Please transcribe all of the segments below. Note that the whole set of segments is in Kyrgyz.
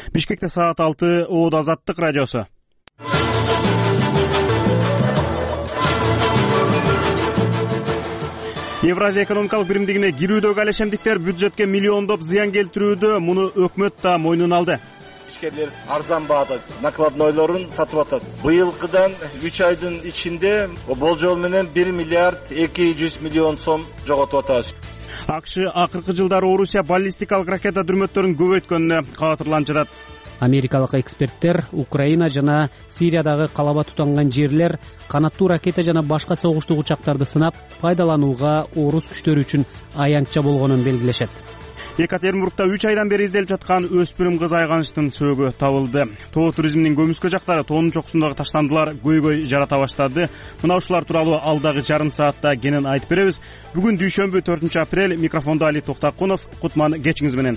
Бишкекте саат 6, Оодо Азаттык радиосу. Евразия экономикалык биримдигине кирүүдөгү алешемдиктер бюджетке миллиондоп зыян келтирүүдө, муну өкмөт да мойнуна алды. Ишкерлер арзан баада накладнойлорун сатып атат. Быйылкыдан 3 айдын ичинде болжол менен 1 миллиард 200 миллион сом жоготуп атабыз. АКШ акыркы жылдары Орусия баллистикалык ракета дүрмөттөрүн көбөйткөнүнө кабатырланып жатат. Америкалык эксперттер Украина жана Сириядагы калаба тутанган жерлер канаттуу ракета жана башка согуштук учактарды сынап пайдаланууга орус күчтөрү үчүн аянтча болгонун белгилешет. Екатеринбургда 3 айдан бери изделип жаткан өспүрүм кыз айганыштын сөөгү табылды. Тоо туризмдин көмүскө жактары тоонун чокусундагы таштандылар көйгөй жарата баштады. Мына ушулар тууралуу алдагы жарым саатта кенен айтып беребиз. Бүгүн дүйшөмбү 4-апрель, микрофондо Али Токтакунов. Кутман кечиңиз менен.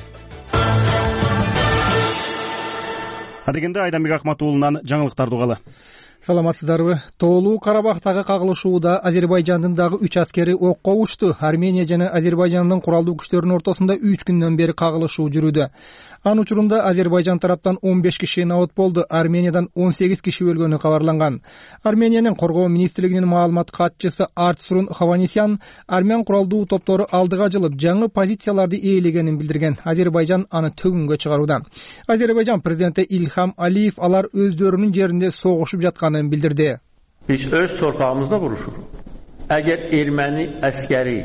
Адегенде Айданбек Акматуулунан жаңылыктарды угалы. Саламатсыздарбы? Тоолуу Карабактагы кагылышууда Азербайжандын дагы 3 аскери окко учту. Армения жана Азербайжандын куралдуу күчтөрүнүн ортосунда 3 күндөн бери кагылышуу жүрүүдө. Анын учурунда Азербайжан тараптан 15 киши набыт болду, Армениядан 18 киши өлгөнү кабарланган. Армениянын коргоо министрлигинин маалымат катчысы Артсурун Хованесян армян куралдуу топтору алдыга жылып, жаңы позицияларды ээлегенин билдирген. Азербайжан аны төгүнгө чыгарууда. Азербайжан президенти Илхам Алиев алар өздөрүнүн жеринде согушуп жатканын билдирди. Biz öz torpağımızda vuruşuruq. Əgər erməni əskəri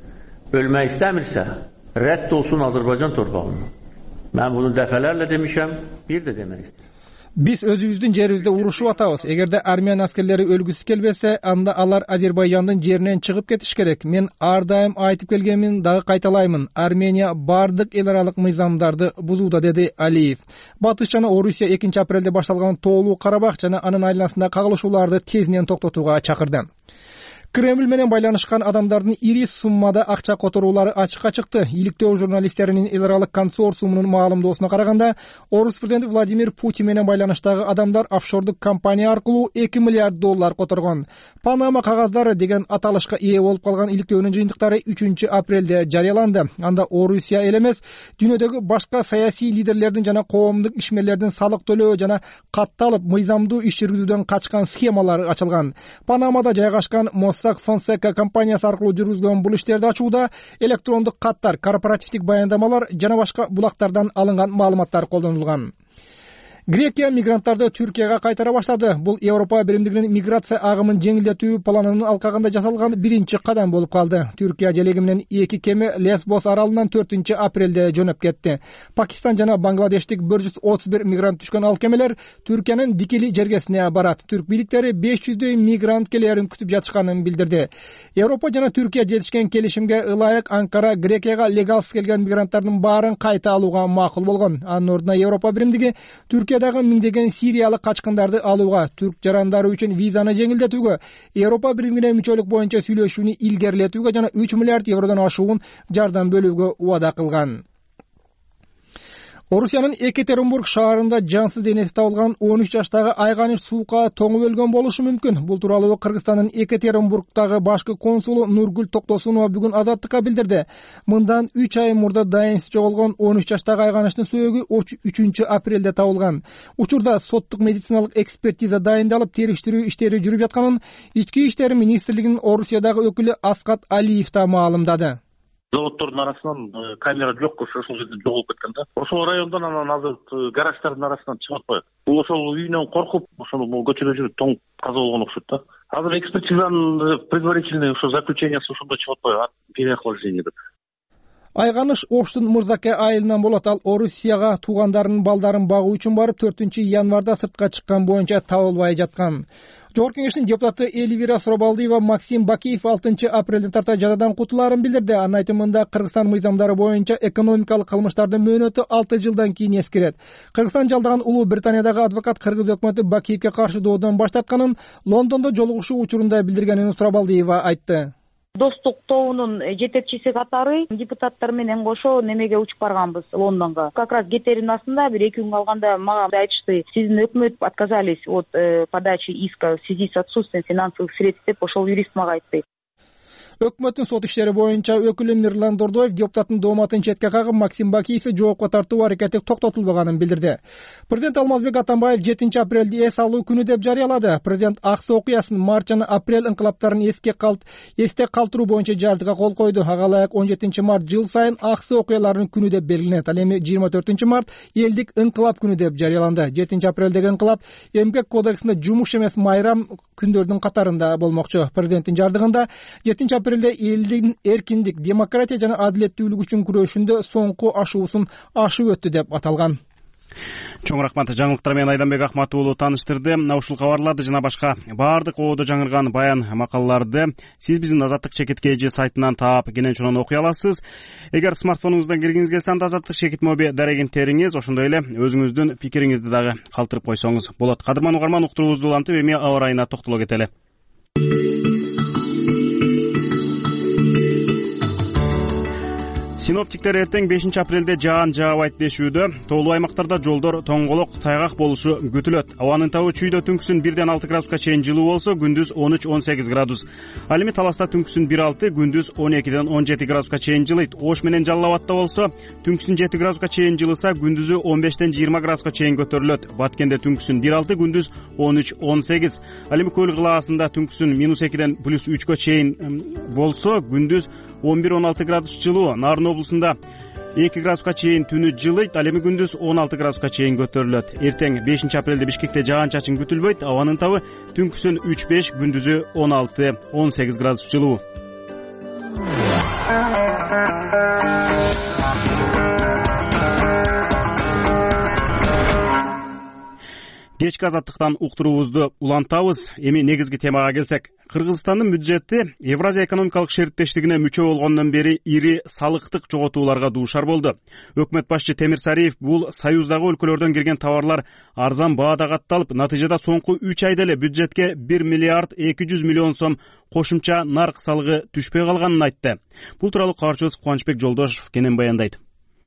ölmək istəmirsə, rədd olsun Azərbaycan torpağından. Mən bunu dəfələrlə demişəm, bir də demək istəyirəm. Biz өзүбүздүн жерибизде урушуп атабыз. Эгерде армян аскерлери өлгүсү келбесе, анда алар Азербайжандын жеринен чыгып кетиш керек. Мен ар дайым айтып келгенмин, дагы кайталаймын. Армения бардык эл аралык мыйзамдарды бузууда, деди Алиев. Батыш жана Орусия 2-апрелде башталган тоолуу Карабах жана анын айланасындагы кагылышууларды тезнен токтотууга чакырды. Кремль менен байланышкан адамдардын ири суммада акча которуулары ачыкка чыкты. Иликтөө журналисттеринин эл аралык консорциумунун маалымдоосуна караганда, орус президенти Владимир Путин менен байланыштагы адамдар офшордук компания аркылуу 2 миллиард доллар которгон. Панама кагаздары деген аталышка ээ болуп калган иликтөөнүн жыйынтыктары 3-апрелде жарыяланды. Анда Орусия эл эмес, дүйнөдөгү башка саясий лидерлердин жана коомдук ишмерлердин салык төлөө жана катталып мыйзамдуу иш жүргүзүүдөн качкан схемалары ачылган. Панамада жайгашкан Fonseca компаниясы аркылуу жүргүзүлгөн бул иштерди ачууда электрондук каттар, корпоративдик баяндамалар жана башка булактардан алынган маалыматтар колдонулган. Грекия мигранттарды Түркияга кайтара баштады. Бул Европа биримдигинин миграция агымын жеңилдетүү планынын алкагында жасалган биринчи кадам болуп калды. Түркия желеги менен 2 кеме Лесбос аралынан 4-апрелде жөнөп кетти. Пакистан жана Бангладештик 131 мигрант түшкөн ал кемелер Түркиянын Дикили жергесине барат. Түрк бийликтери 500дөй мигрант келерин күтүп жатышканын билдирди. Европа жана Түркия жетишкен келишимге ылайык Анкара Грекияга легалсыз келген мигранттардын баарын кайта алууга макул болгон. Анын ордуна Европа биримдиги Түркиядагы миңдеген сириялык качкындарды алууга, түрк жарандары үчүн визаны жеңилдетүүгө, Европа биримине мүчөлүк боюнча сүйлөшүүнү илгерилетүүгө жана 3 миллиард евродон ашуун жардам бөлүүгө убада кылган. Орусиянын Екатеринбург шаарында жансыз денеси табылган 13 жаштагы айганыш суука тоңуп өлгөн болушу мүмкүн. Бул тууралуу Кыргызстандын Екатеринбургдагы башкы консулу Нургүл Токтосунова бүгүн Азаттыкка билдирди. Мындан 3 ай мурда дайынсыз жоголгон 13 жаштагы айганыштын сөөгү 3-апрелде табылган. Учурда соттук медициналык экспертиза дайындалып, териштирүү иштери жүрүп жатканын Ички иштер министрлигинин Орусиядагы өкүлү Аскат Алиев да маалымдады. Заводдордун арасынан камера жок, ошол жерде жоголуп кеткен да. Ошол райондон анан азыр гараждардын арасынан чыгып атпайбы. Бул ошол үйүнөн коркуп, ошол көчөдө жүрүп тоң каза болгон окшойт да. Азыр экспертизанын предварительный ошо заключениясы ошондо чыгып атпайбы, переохлаждение деп. Айганыш Оштун Мырзаке айылынан болот. Ал Орусияга туугандарынын балдарын багуу үчүн барып 4-январда сыртка чыккан боюнча табылбай жаткан. Жогорку кеңештин депутаты Эльвира Суробалдиева Максим Бакиев 6-апрелден тарта жазадан кутулаарын билдирди. Анын айтымында Кыргызстан мыйзамдары боюнча экономикалык кылмыштардын мөөнөтү 6 жылдан кийин эскерет. Кыргызстан жалдаган Улуу Британиядагы адвокат кыргыз өкмөтү Бакиевке каршы доодон баш тартканын Лондондо жолугушуу учурунда билдиргенин Суробалдиева айтты. Достук тобунун жетекчиси катары депутаттар менен кошо немеге учуп барганбыз Лондонго. Как раз Екатеринбургда 1-2 күн калганда мага айтышты, сиздин өкмөт отказались от подачи иска в связи с отсутствием финансовых средств деп ошол юрист мага айтты. Өкмөттүн сот иштери боюнча өкүлү Мирлан Дордоев депутаттын дооматын четке кагып, Максим Бакиевди жоопко тартуу аракети токтотулбаганын билдирди. Президент Алмазбек Атамбаев 7 апрелди эс алуу күнү деп жарыялады. Президент ак суу окуясын, март жана апрель инкылаптарын эсте калтыруу боюнча жарлыкка кол койду. Ага ылайык 17 март жыл сайын ак суу окуяларынын күнү деп белгиленет. Ал эми 24 март элдик инкылап күнү деп жарыяланды. 7 апрелдеги инкылап эмгек кодексинде жумуш эмес майрам күндөрдүн катарында болмокчу. Президенттин жардыгында 7 апрелде элдин эркиндик, демократия жана адилеттүүлүк үчүн күрөшүндө соңку ашуусун ашып өттү деп аталган. Чоң рахмат. Жаңылыктар менен Айданбек Ахмат уулу тааныштырды. Ушул кабарларды жана башка баардык ободо жаңырган баян макалаларды сиз биздин Азаттык чекит KG сайтынан таап, кенен чонун окуй аласыз. Эгер смартфонуңуздан киргиңиз келсе, анда Азаттык чекит моби дарегин териңиз, ошондой эле өзүңүздүн пикириңизди дагы калтырып койсоңуз болот. Кадырман угарман, уктуруубузду улантып, эми аба ырайына токтоло кетели. Синоптиктер эртең 5 апрелде жаан жаабайт дешүүдө. Тоолуу аймактарда жолдор тоңголок, тайгак болушу күтүлөт. Абанын табы чүйдө түнкүсүн 1-6 градуска чейин жылуу болсо, күндүз 13-18 градус. Ал эми Таласта түнкүсүн 1-6, күндүз 12-17 градуска чейин жылыйт. Ош менен Жалал Абадта болсо, түнкүсүн 7 градуска чейин жылыса, күндүзү 15-20 градуска чейин көтөрүлөт. Баткенде түнкүсүн 1-6, күндүз 13-18. Ал эми Көл Кылаасында түнкүсүн -2-ден +3 чейин болсо, күндүз 11-16 градус жылуу. Нарын облусунда 2 градуска чейин түнү жылыйт. Ал эми күндүз 16 градуска чейин көтөрүлөт. Эртең 5 апрелде Бишкекте жаан чачын күтүлбөйт. Абанын табы түнкүсүн 3-5, күндүзү 16-18 градус жылуу. Кечки Азаттыктан уктуруубузду улантабыз. Эми негизги темага келсек, Кыргызстандын бюджети Евразия экономикалык шериктештигине мүчө болгондон бери ири салыктык жоготууларга дуушар болду. Өкмөт башчы Темир Сариев бул союздагы өлкөлөрдөн кирген товарлар арзан баада катталып, натыйжада соңку 3 айда эле бюджетке 1 миллиард 200 миллион сом кошумча нарк салыгы түшпөй калганын айтты. Бул тууралуу кабарчыбыз Кубанычбек Жолдошев кенен баяндайт.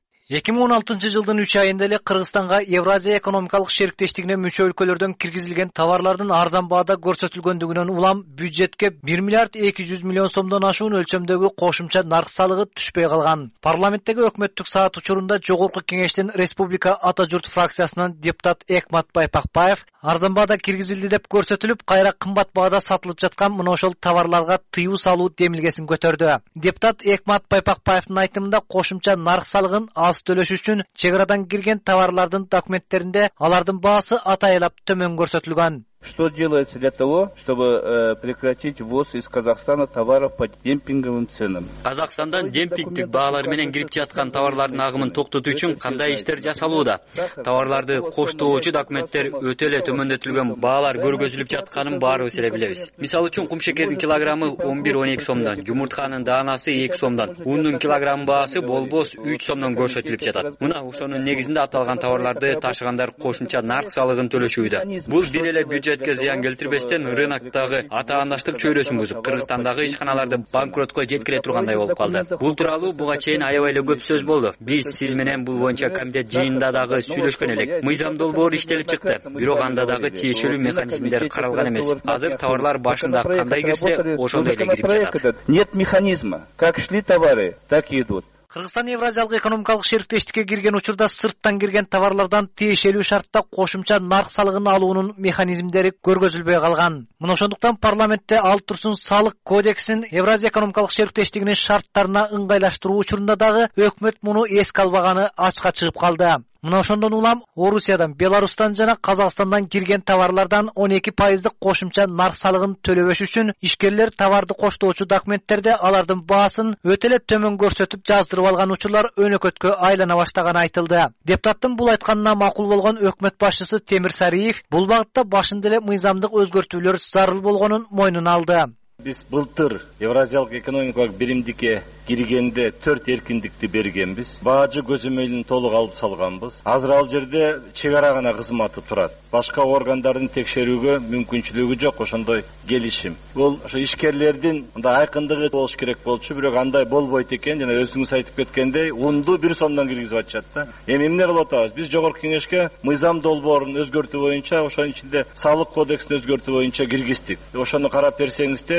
2016 жылдын 3 айында эле Кыргызстанга Евразия экономикалык шериктештигине мүчө өлкөлөрдөн киргизилген товарлардын арзан баада көрсөтүлгөндүгүнөн улам бюджетке 1 миллиард 200 миллион сомдон ашуун өлчөмдөгү кошумча нарк салыгы түшпөй калган. Парламенттеги өкмөттүк саат учурунда Жогорку Кеңештин Республика Ата журт фракциясынан депутат Экмат Байпакбаев арзан баада киргизилди деп көрсөтүлүп, кайра кымбат баада сатылып жаткан мына ошол товарларга тыюу салуу демилгесин көтөрдү. Депутат Экмат Байпакбаевдин айтымында кошумча нарк салыгын төлөш үчүн чек арадан кирген товарлардын документтеринде алардын баасы атайылап төмөн көрсөтүлгөн. Что делается для того, чтобы прекратить ввоз из Казахстана товаров по демпинговым ценам? Казахстандан демпингдик баалар менен кирип жаткан товарлардын агымын токтотуу үчүн кандай иштер жасалууда? Товарларды коштоочу документтер өтө эле төмөндөтүлгөн баалар көргөзүлүп жатканын баарыбыз эле билебиз. Мисалы үчүн кумшекердин килограммы 11-12 сомдон, жумуртканын даанасы 2 сомдон, ундун килограмм баасы болбос 3 сомдон көрсөтүлүп жатат. Мына ошонун негизинде аталган товарларды ташыгандар кошумча нарк салыгын төлөшүүдө. Бул бир эле бюджетке зыян келтирбестен рыноктогу атаандаштык чөйрөсүн бузуп, Кыргызстандагы ишканаларды банкротко жеткире тургандай болуп калды. Бул тууралуу буга чейин аябай эле көп сөз болду. Биз сиз менен бул боюнча комитет жыйынында дагы сүйлөшкөн элек. Мыйзам долбоор иштелип чыкты. Бирок анда дагы тиешелүү механизмдер каралган эмес. Азыр товарлар башында кандай кирсе, ошондой эле кирип жатат. Нет механизма. Как шли товары, так и идут. Кыргызстан Евразиялык экономикалык шериктештикке кирген учурда сырттан кирген товарлардан тиешелүү шартта кошумча нарк салыгын алуунун механизмдери көргөзүлбөй калган. Мына ошондуктан парламентте Ал Турсун салык кодексин Евразия экономикалык шериктештигинин шарттарына ыңгайлаштыруу учурунда дагы өкмөт муну эске албаганы ачыкка чыгып калды. Мына ошондон улам Орусиядан, Беларустан жана Казакстандан кирген товарлардан 12% кошумча нарк салыгын төлөбөш үчүн ишкерлер товарды коштоочу документтерде алардын баасын өтө эле төмөн көрсөтүп жаздырып алган учурлар өнөкөткө айлана баштаганы айтылды. Депутаттын бул айтканына макул болгон өкмөт башчысы Темир Сариев бул багытта башында эле мыйзамдык өзгөртүүлөр зарыл болгонун мойнуна алды. Биз былтыр Евразиялык экономикалык биримдикке киргенде 4 эркиндикти бергенбиз. Баажы көзөмөлүн толук алып салганбыз. Азыр ал жерде чек ара гана кызматы турат. Башка органдардын текшерүүгө мүмкүнчүлүгү жок ошондой келишим. Бул ошо ишкерлердин мындай айкындыгы болуш керек болчу, бирок андай болбойт экен. Жана өзүңүз айтып кеткендей, унду 1 сомдон киргизип атышат да. Эми эмне кылып атабыз? Биз Жогорку Кеңешке мыйзам долбоорун өзгөртүү боюнча, ошонун ичинде салык кодексин өзгөртүү боюнча киргиздик. Ошону карап берсеңиздер,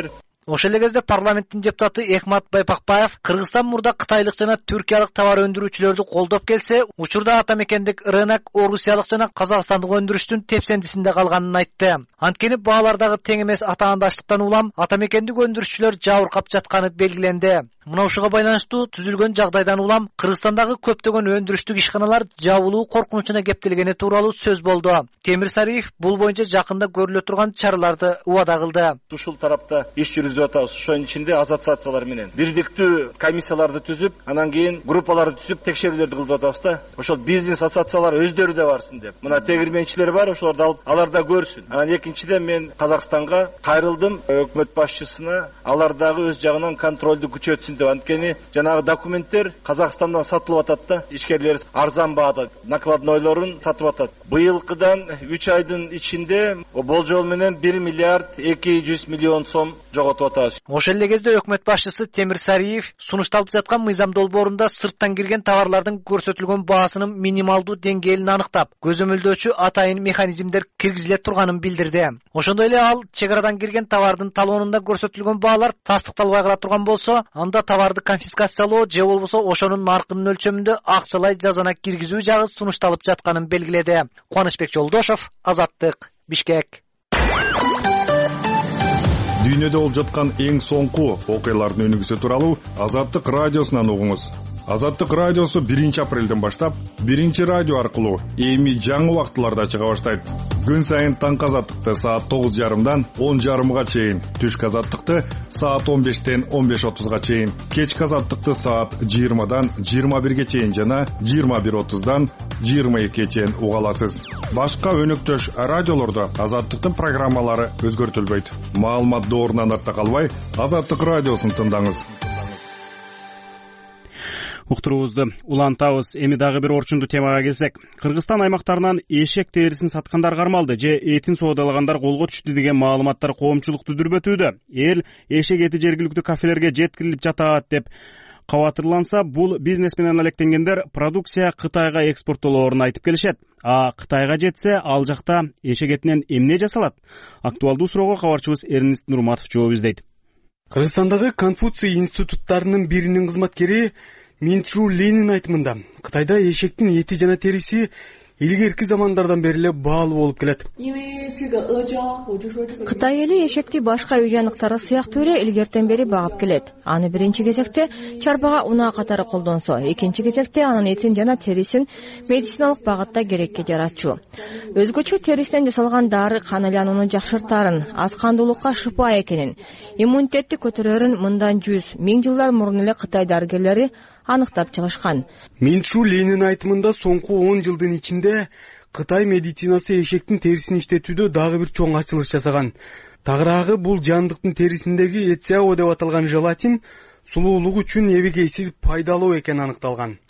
Ошол эле кезде парламенттин депутаты Экмат Байпакбаев Кыргызстан мурда кытайлык жана түркиялык товар өндүрүүчүлөрдү колдоп келсе, учурда ата мекендик рынок орусиялык жана казакстандык өндүрүштүн тепсендисинде калганын айтты. Анткени баалардагы тең эмес атаандаштыктан улам ата мекендик өндүрүшчүлөр жабыркап жатканы белгиленди. Мына ушуга байланыштуу түзүлгөн жагдайдан улам Кыргызстандагы көптөгөн өндүрүштүк ишканалар жабылуу коркунучуна кептелгени тууралуу сөз болду. Темир Сариев бул боюнча жакында көрүлө турган чараларды убада кылды. Ушул тарапта иш жүргүзүп атабыз. Ошонун ичинде ассоциациялар менен бирдиктүү комиссияларды түзүп, анан кийин группаларды түзүп текшерүүлөрдү кылып атабыз да. Ошол бизнес ассоциациялар өздөрү да барсын деп. Мына тегирменчилер бар, ошолорду алып, алар да көрсүн. Анан экинчиден мен Казакстанга кайрылдым, өкмөт башчысына алар дагы өз жагынан контролду күчөтсүн деп. Анткени жанагы документтер Казакстандан сатылып атат да, ишкерлер арзан баада накладнойлорун сатып атат. Быйылкыдан 3 айдын ичинде болжол менен 1 миллиард 200 миллион сом жоготуп атабыз. Ошол эле кезде өкмөт башчысы Темир Сариев сунушталып жаткан мыйзам долбоорунда сырттан кирген товарлардын көрсөтүлгөн баасынын минималдуу деңгээлин аныктап, көзөмөлдөөчү атайын механизмдер киргизиле турганын билдирди. Ошондой эле ал чек арадан кирген товардын талоонунда көрсөтүлгөн баалар тастыкталбай кала турган болсо, анда товарды конфискациялоо же болбосо ошонун наркынын өлчөмүндө акчалай жазана киргизүү жагы сунушталып жатканын белгиледи. Кубанычбек Жолдошов, Азаттык, Бишкек. Дүйнөдө болуп жаткан эң соңку окуялардын өнүгүүсү тууралуу Азаттык радиосунан угуңуз. Азаттык радиосу 1 апрелден баштап 1 радио аркылуу эми жаңы убактыларда чыга баштайт. Күн сайын таңкы азаттыкты саат 9:30дан 10:30га чейин, түшкү азаттыкты саат 15-тен 15:30га чейин, кечки азаттыкты саат 20-дан 21-ге чейин жана 21:30дан 22-ге чейин уга аласыз. Башка өнөктөш радиолордо азаттыктын программалары өзгөртүлбөйт. Маалымат доорунан артта калбай, Азаттык радиосун тыңдаңыз. Уктуруубузду улантабыз. Эми дагы бир орчундуу темага келсек, Кыргызстан аймактарынан эшек терисин саткандар кармалды же этин соодалагандар колго түштү деген маалыматтар коомчулукту дүрбөтүүдө. Эл эшек эти жергиликтүү кафелерге жеткирилип жатат деп кабатырланса, бул бизнес менен алектенгендер продукция Кытайга экспорттолоорун айтып келишет. А Кытайга жетсе, ал жакта эшек этинен эмне жасалат? Актуалдуу суроого кабарчыбыз Эрнест Нурматов жооп издейт. Кыргызстандагы Конфуций институттарынын биринин кызматкери Минчжу Ленин айтымында Кытайда эшектин эти жана териси илгерки замандардан бери эле баалуу болуп келет. Кытай эли эшекти башка үй жаныктары сыяктуу эле илгертен бери багып келет. Аны биринчи кезекте чарбага унаа катары колдонсо, экинчи кезекте анын этин жана терисин медициналык багытта керекке жаратчу. Өзгөчө терисинен жасалган дары кан айланууну жакшыртарын, аз кандуулукка шыпа экенин, иммунитетти көтөрөрүн мындан 100-1000 жылдар мурун эле Кытай дарыгерлери аныктап чыгышкан. Минчжу Ленин айтымында соңку 10 жылдын ичинде Кытай медицинасы эшектин терисин иштетүүдө дагы бир чоң ачылыш жасаган. Тагыраагы бул жандыктын терисиндеги эцяо деп аталган желатин сулуулук үчүн эбегейсиз пайдалуу экени аныкталган.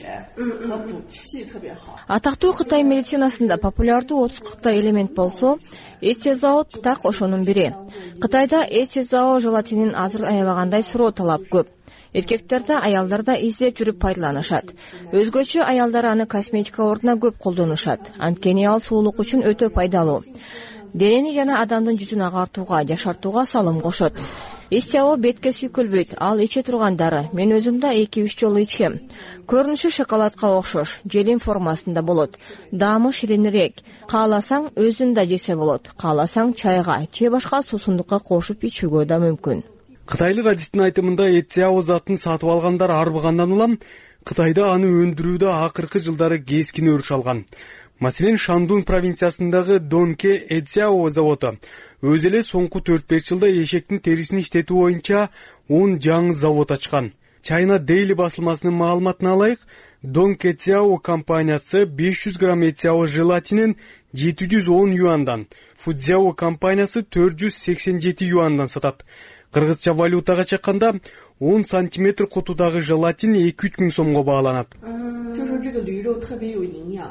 Атактуу Кытай медицинасында популярдуу 30-40 элемент болсо, эцезао так ошонун бири. Кытайда эцезао желатинин азыр аябагандай суроо талап көп. Эркектерде, аялдарда издеп жүрүп пайдаланышат. Өзгөчө аялдар аны косметика ордуна көп колдонушат. Анткени ал сулуулук үчүн өтө пайдалуу. Денени жана адамдын жүзүн агартууга, жашартууга салым кошот. Эцяо бетке сүйкөлбөйт, ал иче турган дары. Мен өзүм да 2-3 жолу ичкем. Көрүнүшү шоколадка окшош, желим формасында болот. Даамы ширинирээк. Кааласаң өзүн да жесе болот. Кааласаң чайга же башка суусундукка кошуп ичүүгө да мүмкүн. Кытайлык адистин айтымында эцяо затын сатып алгандар арбыгандан улам Кытайда аны өндүрүүдө акыркы жылдары кескин өрүш алган. Маселен, Шандун провинциясындагы Донке эцяо заводу өзү эле соңку 4-5 жылда эшектин терисин иштетүү боюнча 10 жаңы завод ачкан. China Daily басылмасынын маалыматына алайык, Донке эцяо компаниясы 500 грамм эцяо желатинин 710 юандан, Фудзяо компаниясы 487 юандан сатат. Кыргызча валютага чакканда 10 сантиметр кутудагы желатин 2-3 миң сомго бааланат.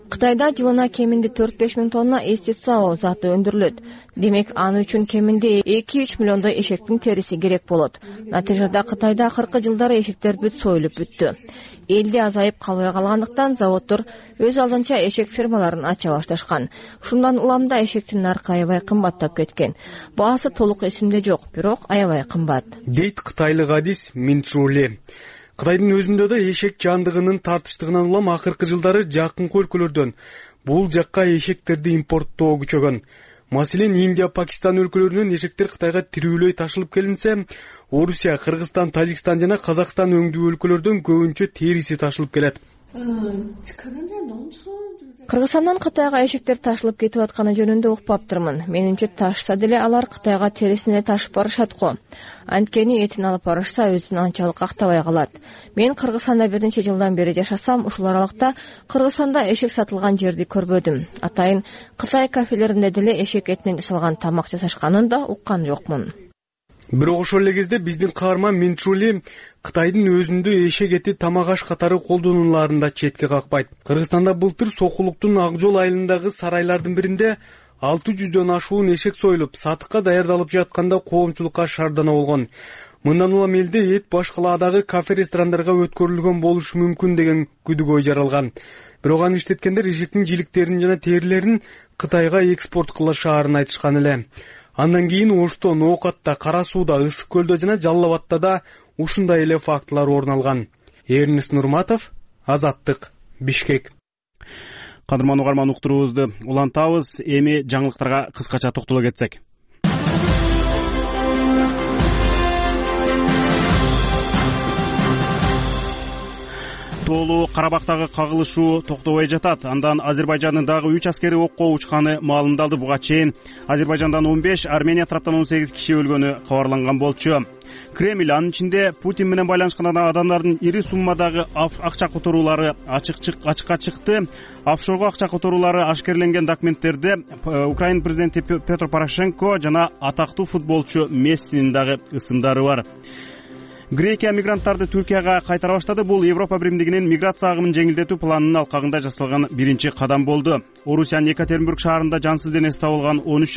Кытайда жылына кеминде 4-5 миң тонна эсцао заты өндүрүлөт. Демек, аны үчүн кеминде 2-3 миллиондой эшектин териси керек болот. Натыйжада Кытайда акыркы жылдары эшектер бүт союлуп бүттү. Элде азайып калбай калгандыктан заводдор өз алдынча эшек фермаларын ача башташкан. Ушундан улам да эшектин наркы аябай кымбаттап кеткен. Баасы толук эсимде жок, бирок аябай кымбат. Дейт кытайлык адис Минчжули. Кытайдын өзүндө да эшек жандыгынын тартыштыгынан улам акыркы жылдары жакынкы өлкөлөрдөн бул жакка эшектерди импорттоо күчөгөн. Маселен, Индия, Пакистан өлкөлөрүнөн эшектер Кытайга тирүүлөй ташылып келинсе, Орусия, Кыргызстан, Тажикстан жана Казакстан өңдүү өлкөлөрдөн көбүнчө териси ташылып келет. Кыргызстандан Кытайга эшектер ташылып кетип атканы жөнүндө укпаптырмын. Менимче ташса деле алар Кытайга терисине ташып барышат го. Анткени этин алып барышса өзүн анчалык актабай калат. Мен Кыргызстанда бир нече жылдан бери жашасам, ушул аралыкта Кыргызстанда эшек сатылган жерди көрбөдүм. Атайын Кытай кафелеринде деле эшек этинен жасалган тамак жасашканын да уккан жокмун. Бирок ошол эле кезде биздин каарман Минчжули Кытайдын өзүндө эшек эти тамак аш катары колдонуларын да четке какпайт. Кыргызстанда былтыр Сокулуктун Ак жол айылындагы сарайлардын биринде 600дөн ашуун эшек союлуп, сатыкка даярдалып жатканда коомчулукка шаардана болгон. Мындан улам элде эт башкаладагы кафе-ресторандарга өткөрүлгөн болушу мүмкүн деген күдүгөй жаралган. Бирок аны иштеткендер эшектин жиликтерин жана терилерин Кытайга экспорт кылышаарын айтышкан эле. Андан кийин Ошто, Ноокатта, Кара Сууда, Ысык көлдө жана Жалал Абадта да ушундай эле фактылар орун алган. Эрнест Нурматов, Азаттык, Бишкек. Кадырман угарман, уктуруубузду улантабыз. Эми жаңылыктарга кыскача токтоло кетсек. Тоолуу Карабактагы кагылышуу токтобой жатат. Андан Азербайжандын дагы 3 аскери окко учканы маалымдалды. Буга чейин Азербайжандан 15, Армения тараптан 18 киши өлгөнү кабарланган болчу. Кремль анын ичинде Путин менен байланышкан адамдардын ири суммадагы акча которуулары ачыкка чыкты. Офшорго акча которуулары ашкерленген документтерде Украина президенти Петр Порошенко жана атактуу футболчу Мессинин дагы ысымдары бар. Грекия мигранттарды Түркияга кайтара баштады. Бул Европа биримдигинин миграция агымын жеңилдетүү планынын алкагында жасалган биринчи кадам болду. Орусиянын Екатеринбург шаарында жансыз денеси табылган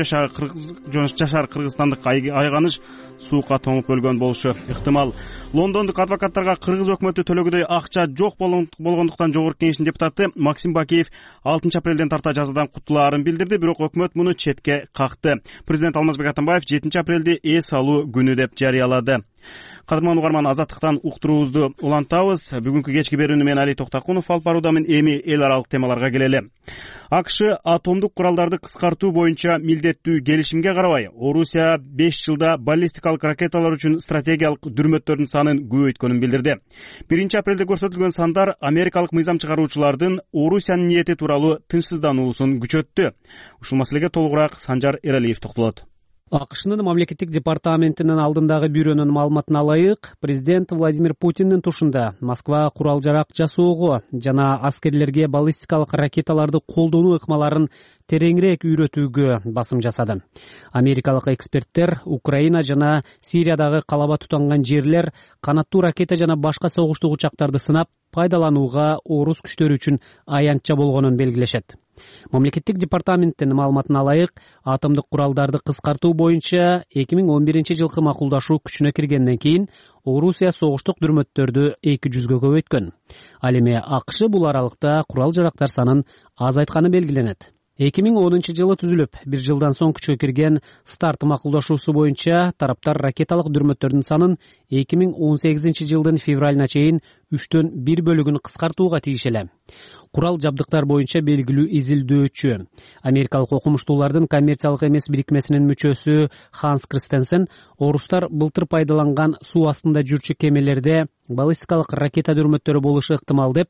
13 жашар кыргызстандык айганыш суукка тоңуп өлгөн болушу ыктымал. Лондондук адвокаттарга кыргыз өкмөтү төлөгөдөй акча жок болгондуктан Жогорку Кеңештин депутаты Максим Бакиев 6 апрелден тарта жазадан кутулаарын билдирди, бирок өкмөт муну четке какты. Президент Алмазбек Атамбаев 7 апрелди эс алуу күнү деп жарыялады. Кадырман угарман, Азаттыктан уктуруубузду улантабыз. Бүгүнкү кечки берүүнү мен Али Токтакунов алып баруудамын. Эми эл аралык темаларга келели. АКШ атомдук куралдарды кыскартуу боюнча милдеттүү келишимге карабай, Орусия 5 жылда баллистикалык ракеталар үчүн стратегиялык дүрмөттөрдүн санын көбөйткөнүн билдирди. 1 апрелде көрсөтүлгөн сандар америкалык мыйзам чыгаруучулардын Орусиянын ниети тууралуу тынчсыздануусун күчөттү. Ушул маселеге толугураак Санжар Эралиев токтолот. АКШнын мамлекеттик департаментинин алдындагы бюронун маалыматына ылайык, президент Владимир Путиндин тушунда Москва курал жарак жасоого жана аскерлерге баллистикалык ракеталарды колдонуу ыкмаларын тереңирээк үйрөтүүгө басым жасады. Америкалык эксперттер Украина жана Сириядагы калаба тутанган жерлер канаттуу ракета жана башка согуштук учактарды сынап, пайдаланууга орус күчтөрү үчүн аянтча болгонун белгилешет. Мамлекеттик департаменттин маалыматына ылайык, атомдук куралдарды кыскартуу боюнча 2011-жылкы макулдашуу күчүнө киргенден кийин Орусия согуштук дүрмөттөрдү 200гө көбөйткөн. Ал эми АКШ бул аралыкта курал жарактар санын азайтканы белгиленет. 2010-жылы түзүлүп, 1 жылдан соң күчкө кирген старт макулдашуусу боюнча тараптар ракеталык дүрмөттөрдүн санын 2018-жылдын февралына чейин 3төн 1 бөлүгүн кыскартууга тийишеле. Курал жабдыктар боюнча белгилүү изилдөөчү, америкалык окумуштуулардын коммерциялык эмес бирикмесинин мүчөсү Ханс Кристенсен орустар былтыр пайдаланган суу астында жүрчү кемелерде баллистикалык ракета дүрмөттөрү болушу ыктымал деп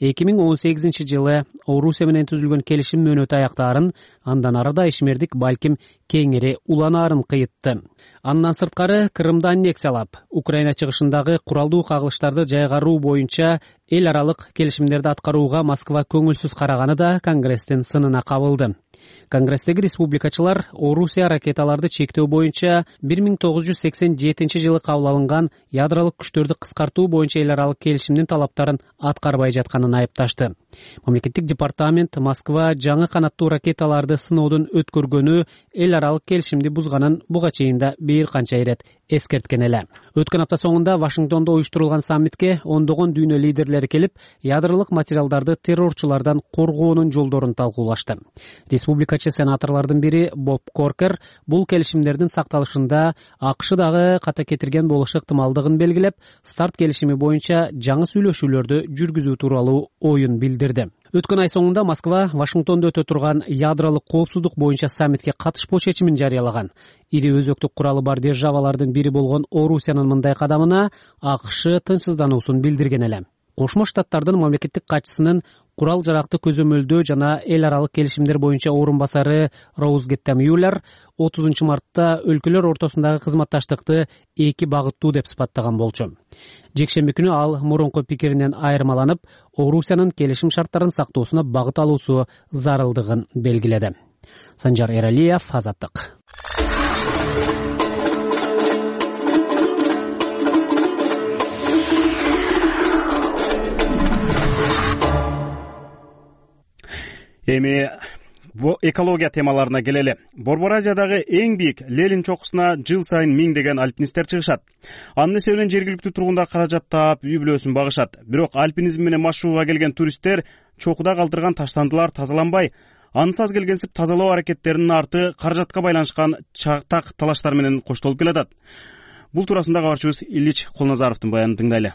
2018-жылы Орусия менен түзүлгөн келишим мөөнөтү аяктаарын, андан ары да ишмердик балким кеңири уланаарын кыйытты. Андан сырткары Крымды аннексиялап, Украина чыгышындагы куралдуу кагылыштарды жайгаруу боюнча эл аралык келишимдерди аткарууга Москва көңүлсүз караганы да Конгресстин сынына кабылды. Конгресстеги республикачылар Орусия ракеталарды чектөө боюнча 1987 кабыл алынган ядролук күчтөрдү кыскартуу боюнча эл аралык келишимдин талаптарын аткарбай жатканын айыпташты. Мамлекеттик департамент Москва жаңы канаттуу ракеталарды сыноодон өткөргөнү эл аралык келишимди бузганын буга чейин да бир канча ирет эскерткен эле. Өткөн апта соңунда Вашингтондо уюштурулган саммитке ондогон дүйнө лидерлери келип, ядролук материалдарды террорчулардан коргоонун жолдорун талкуулашты. Республикачы сенаторлордун бири Боб Коркер бул келишимдердин сакталышында АКШдагы ката кетирген болушу ыктымалдыгын белгилеп, старт келишими боюнча жаңы сүйлөшүүлөрдү жүргүзүү тууралуу оюн билдирди. Өткөн ай соңунда Москва Вашингтондо өтө турган ядролук коопсуздук боюнча саммитке катышпоо чечимин жарыялаган. Ири өзөктүк куралы бар державалардын бири болгон Орусиянын мындай кадамына АКШ тынчсыздануусун билдирген эле. Кошмо Штаттардын мамлекеттик катчысынын курал жаракты көзөмөлдөө жана эл аралык келишимдер боюнча орун басары Роуз Геттем Юллер 30 мартта өлкөлөр ортосундагы кызматташтыкты эки багыттуу деп сыпаттаган болчу. Жекшемби күнү ал мурунку пикиринен айырмаланып, Орусиянын келишим шарттарын сактоосуна багыт алуусу зарылдыгын белгиледи. Санжар Эралиев, Азаттык. Эми экология темаларына келели. Борбор Азиядагы эң бийик Ленин чокусуна жыл сайын миңдеген альпинисттер чыгышат. Анын эсебинен жергиликтүү тургундар каражат таап, үй-бүлөсүн багышат. Бирок альпинизм менен машыгууга келген туристтер чокуда калтырган таштандылар тазаланбай, ансыз келгенсип тазалоо аракеттеринин арты каражатка байланышкан чактак талаштар менен коштолуп келатат. Бул туурасында кабарчыбыз Ильич Кулназаровдун баянын тыңдайлы.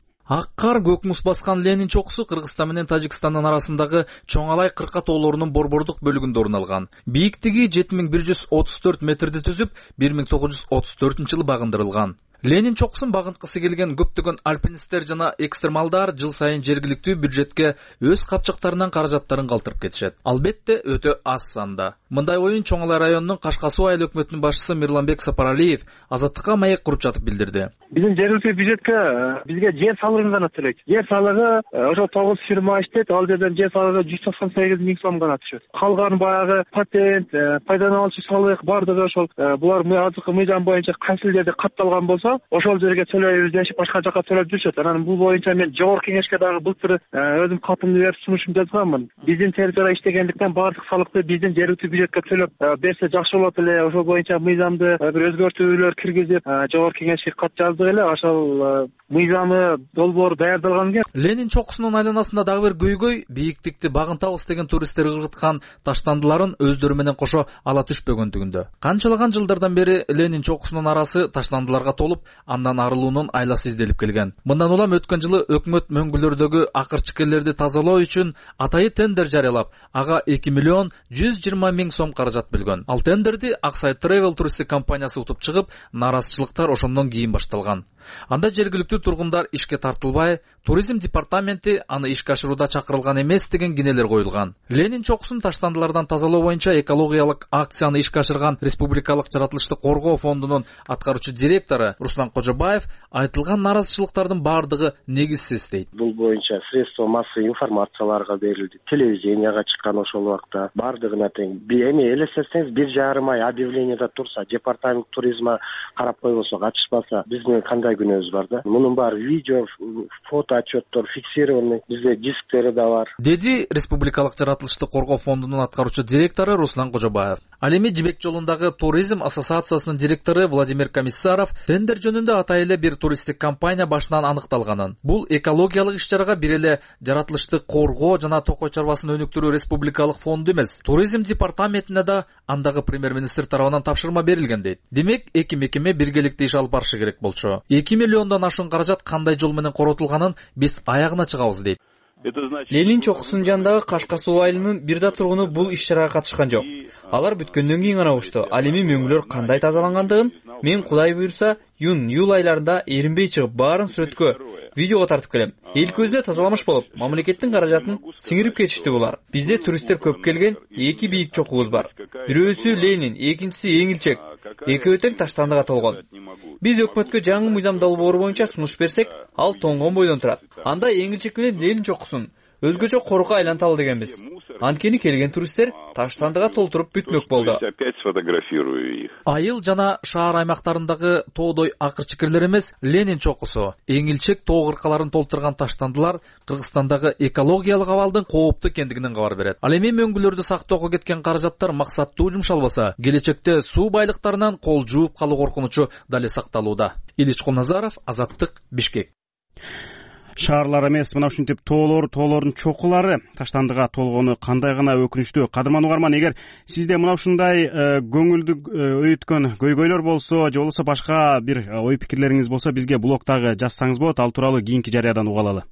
Ак кар көк муз баскан Ленин чокусу Кыргызстан менен Тажикстандын арасындагы Чоңалай кырка тоолорунун борбордук бөлүгүндө орун алган. Бийиктиги 7134 метрди түзүп, 1934-жылы багындырылган. Ленин чокусун багынткысы келген көптөгөн альпинисттер жана экстремалдар жыл сайын жергиликтүү бюджетке өз капчыктарынан каражаттарын калтырып кетишет. Албетте өтө аз санда. Мындай оюн Чоңалай районунун Кашка суу айыл өкмөтүнүн башчысы Мирланбек Сапаралиев Азаттыкка маек куруп жатып билдирди. Биздин жергиликтүү бюджетке бизге жер салыгын гана төлөйт. Жер салыгы ошо 9 фирма иштейт, ал жерден жер салыгы 198 миң сом гана түшөт. Калган баягы патент, пайдалануучу салык бардыгы ошол булар азыркы мыйзам боюнча кайсы жерде катталган болсо, ошол жерге төлөйбүз дешип башка жака төлөп жүрүшөт. Анан бул боюнча мен жогорку кеңешке дагы былтыр өзүм катымды берип сунушум жазганмын. Биздин территорияда иштегендиктен баардык салыкты биздин жергиликтүү бюджетке төлөп берсе жакшы болот эле. Ошол боюнча мыйзамды бир өзгөртүүлөр киргизип жогорку кеңешке кат жаздык эле. Ошол мыйзамы долбоор даярдалган экен. Ленин чокусунун айланасында дагы бир көйгөй бийиктикти багынтабыз деген туристтер ыргыткан таштандыларын өздөрү менен кошо ала түшпөгөндүгүндө. Канчалаган жылдардан бери Ленин чокусунун арасы таштандыларга толуп, андан арылуунун айласы изделип келген. Мындан улам өткөн жылы өкмөт мөңгүлөрдөгү акырчыкерлерди тазалоо үчүн атайы тендер жарыялап, ага 2 миллион 120 миң сом каражат бөлгөн. Ал тендерди Аксай Travel туристик компаниясы утуп чыгып, наразычылыктар ошондон кийин башталган. Анда жергиликтүү тургундар ишке тартылбай, туризм департаменти аны ишке ашырууда чакырылган эмес деген кинелер коюлган. Ленин чокусун таштандылардан тазалоо боюнча экологиялык акцияны ишке ашырган Республикалык жаратылышты коргоо фондунун аткаруучу директору Руслан Кожобаев айтылган наразычылыктардын баардыгы негизсиз дейт. Бул боюнча средства массовый информацияларга берилди, телевиденияга чыккан ошол убакта баардыгына тең. Эми элестетсеңиз 1,5 ай объявлениеда турса, департамент туризма карап койбосо, ачышпаса, биздин кандай күнөөбүз бар да. Мунун баары видео, фото отчеттор фиксированный, бизде дисктери да бар. Деди Республикалык жаратылышты коргоо фондунун аткаруучу директору Руслан Кожобаев. Ал эми Жибек жолундагы туризм ассоциациясынын директору Владимир Комиссаров тендер жөнүндө атай эле бир туристтик компания башынан аныкталганын. Бул экологиялык иш-чарага бир эле жаратылышты коргоо жана токой чарбасын өнүктүрүү республикалык фонду эмес, туризм департаментине да андагы премьер-министр тарабынан тапшырма берилген дейт. Демек, эки мекеме биргеликте иш алып барышы керек болчу. 2 миллиондон ашуун каражат кандай жол менен коротулганын биз аягына чыгабыз дейт. Ленин чокусунун жанындагы Кашка суу айылынын бир да тургуну бул иш-чарага катышкан жок. Алар бүткөндөн кийин гана укту. Ал эми мөңгүлөр кандай тазалангандыгын мен Кудай буйрса июнь айларында эринбей чыгып баарын сүрөткө, видеого тартып келем. Эл көзүнө тазаламыш болуп, мамлекеттин каражатын сиңирип кетишти булар. Бизде туристтер көп келген, эки бийик чокубуз бар. Бирөөсү Ленин, экинчиси Эңилчек. Экөө тең таштандыга толгон. Биз өкмөткө жаңы мыйзам долбоору боюнча сунуш берсек, ал тоңгон бойдон турат. Анда Эңилчек менен Ленин чокусун өзгөчө корко айлантып ал дегенбиз. Анткени келген туристтер таштандыга толтуруп бүтмөк болду. Айыл жана шаар аймактарындагы тоодой акырчыкирлер эмес, Ленин чокусу, эңилчек тоо кыркаларын толтурган таштандылар Кыргызстандагы экологиялык абалдын кооптуу экендигинен кабар берет. Ал эми мөңгүлөрдү сактоого кеткен каражаттар максаттуу жумшалбаса, келечекте суу байлыктарынан кол жууп калуу коркунучу дали сакталууда. Илич Кулназаров, Азаттык, Бишкек. Шаарлар эмес, мына ушинтип тоолордун чокулары таштандыга толгону кандай гана өкүнүчтүү. Кадырман угарман, эгер сизде мына ушундай көңүлдү өйүткөн көйгөйлөр болсо, же болбосо башка бир ой пикирлериңиз болсо, бизге блогдагы жазсаңыз болот. Ал тууралуу кийинки жарыядан уга алалы.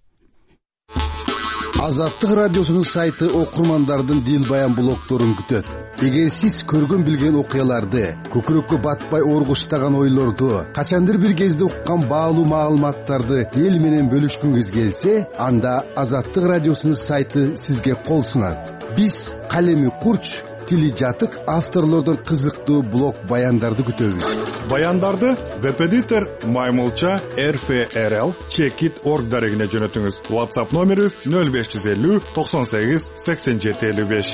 Азаттык радиосунун сайты окурмандардын дил баян блогдорун күтөт. Эгер сиз көргөн билген окуяларды, көкүрөккө батпай оргуштаган ойлорду, качандыр бир кезде уккан баалуу маалыматтарды эл менен бөлүшкүңүз келсе, анда Азаттык радиосунун сайты сизге кол сунат. Биз калеми курч, тили жатык авторлордун кызыктуу блог баяндарды күтөбүз. Баяндарды веб-эдитор Маймылча RFRL Checkit.org дарегине жөнөтүңүз. WhatsApp номерибиз 0550 98 87 55.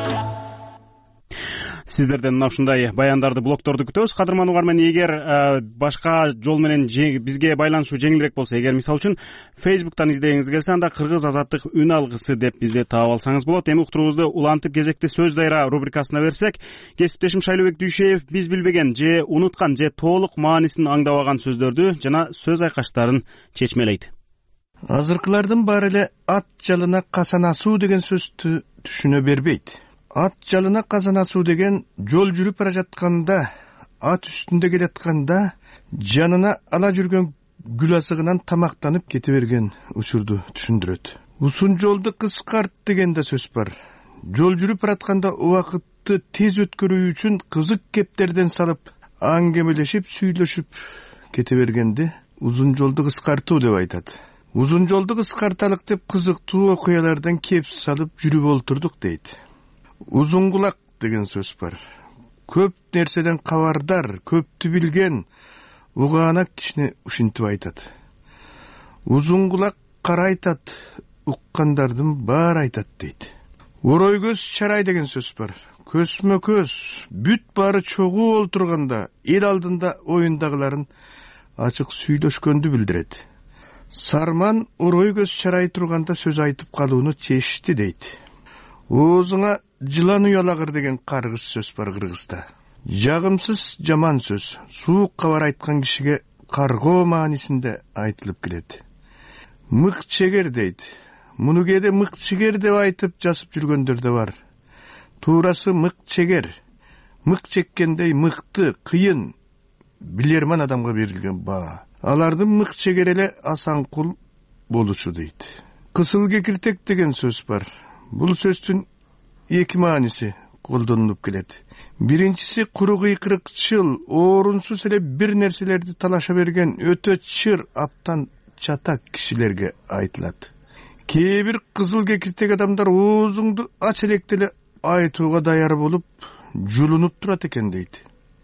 Сиздерден мына ушундай баяндарды, блогдорду күтөбүз. Кадырман угарман, эгер башка жол менен бизге байланышуу жеңилирээк болсо, эгер мисалы үчүн Facebook'тан издегиңиз келсе, анда Кыргыз азаттык үн алгысы деп бизди таап алсаңыз болот. Эми уктуруубузду улантып кезекти сөз дайра рубрикасына берсек, кесиптешим Шайлообек Дүйшеев биз билбеген же унуткан же толук маанисин аңдабаган сөздөрдү жана сөз айкаштарын чечмелейт. Азыркылардын баары эле ат жалына касан асуу деген сөздү түшүнө бербейт. Ат жалына казан асуу деген жол жүрүп бара жатканда, ат үстүндө келатканда жанына ала жүргөн гүл азыгынан тамактанып кете берген учурду түшүндүрөт. Узун жолду кыскарт деген да сөз бар. Жол жүрүп баратканда убакытты тез өткөрүү үчүн кызык кептерден салып, аңгемелешип, сүйлөшүп кете бергенди узун жолду кыскартуу деп айтат. Узун жолду кыскарталык деп кызыктуу окуялардан кеп салып жүрүп олтурдук дейт. Узун кулак деген сөз бар. Көп нерседен кабардар, көптү билген, угаанак кишини ушинтип айтат. Узун кулак кара айтат, уккандардын баары айтат дейт. Орой көз чарай деген сөз бар. Көзмө көз, бүт баары чогуу олтурганда, эл алдында оюндагыларын ачык сүйлөшкөндү билдирет. Сарман орой көз чарай турганда сөз айтып калууну чечти дейт. Оозуңа жылан уялагыр деген каргыш сөз бар Кыргызда. Жагымсыз жаман сөз, суук кабар айткан кишиге каргоо маанисинде айтылып келет. Мык чегер дейт. Муну кээде мык чегер деп айтып жазып жүргөндөр да бар. Туурасы мык чегер. Мык чеккендей мыкты, кыйын, билерман адамга берилген баа. Алардын мык чегер эле асанкул болушу дейт. Кысыл кекиртек деген сөз бар. Бул сөздүн эки мааниси колдонулуп келет. Биринчиси куру кыйкырыкчыл, орунсуз эле бир нерселерди талаша берген өтө чыр, аптан чатак кишилерге айтылат. Кээ бир кызыл кекиртек адамдар оозуңду ач электе эле айтууга даяр болуп, жулунуп турат экен дейт.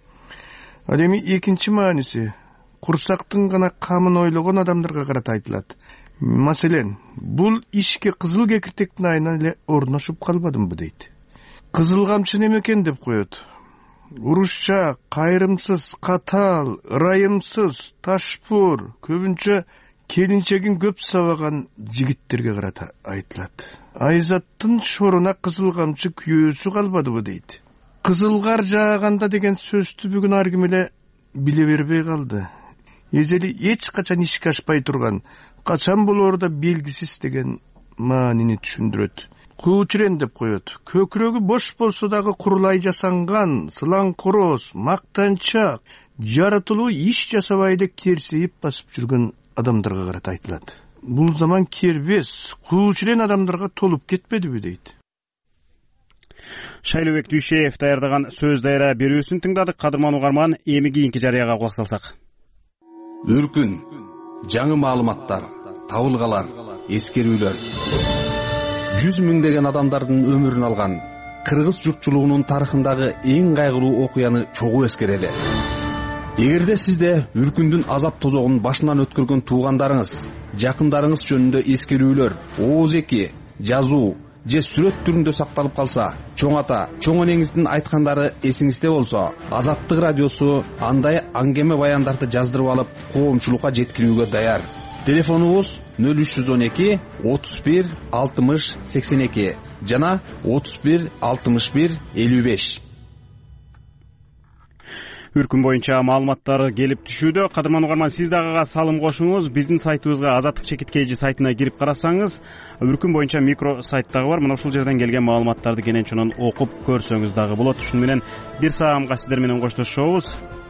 Ал эми экинчи мааниси курсактын гана камын ойлогон адамдарга карата айтылат. Маселен, бул ишке кызыл кекиртектин айынан эле орношуп калбадымбы дейт. Кызыл камчы неме экен деп коет. Урушча, кайрымсыз, катаал, ырайымсыз, ташпур, көбүнчө келинчегин көп сабаган жигиттерге карата айтылат. Айзаттын шоруна кызыл камчы күйөөсү калбадыбы дейт. Кызыл кар жааганда деген сөздү бүгүн ар ким эле биле бербей калды. Эжели эч качан ишке ашпай турган, качан болоору да белгисиз деген маанини түшүндүрөт. Куучурен деп коет. Көкүрөгү бош болсо дагы курулай жасанган, сылаң короз, мактанчак, жаратылуу иш жасабай эле керсейип басып жүргөн адамдарга карата айтылат. Бул заман кербес, куучурен адамдарга толуп кетпедиби дейт. Шайлообек Дүйшеев даярдаган сөз дайра берүүсүн тыңдадык. Кадырман угарман, эми кийинки жарыяга кулак салсак. Үркүн, жаңы маалыматтар, табылгалар, эскерүүлөр. 100 миңдеген адамдардын өмүрүн алган кыргыз журтчулугунун тарыхындагы эң кайгылуу окуяны чогуу эскерели. Эгерде сизде үркүндүн азап тозогун башынан өткөргөн туугандарыңыз, жакындарыңыз жөнүндө эскерүүлөр, ооз эки жазуу же сүрөт түрүндө сакталып калса, чоң ата, чоң энеңиздин айткандары эсиңизде болсо, Азаттык радиосу андай аңгеме баяндарды жаздырып алып, коомчулукка жеткирүүгө даяр. Телефонубуз 0312 31 60 82 жана 31 61 55. Үркүн боюнча маалыматтар келип түшүүдө. Кадырман угарман, сиз дагы салым кошуңуз. Биздин сайтыбызга Азаттык чекиткейжи сайтына кирип карасаңыз, Үркүн боюнча микро сайт дагы бар. Мына ушул жерден келген маалыматтарды кенен чонон окуп көрсөңүз дагы болот. Ушуну менен бир саамга сиздер менен коштошобуз.